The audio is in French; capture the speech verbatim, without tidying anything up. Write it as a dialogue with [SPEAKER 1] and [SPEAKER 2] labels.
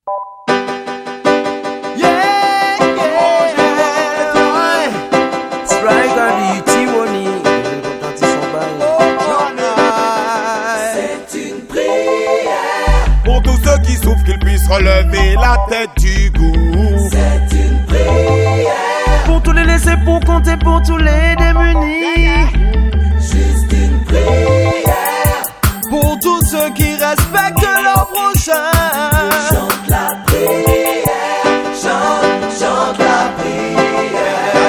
[SPEAKER 1] Relever la tête du goût.
[SPEAKER 2] C'est une prière.
[SPEAKER 3] Pour tous les laissés, pour compter, pour tous les démunis.
[SPEAKER 2] Juste une prière.
[SPEAKER 3] Pour tous ceux qui respectent leur prochain.
[SPEAKER 2] Chante la prière. Chante, chante la prière.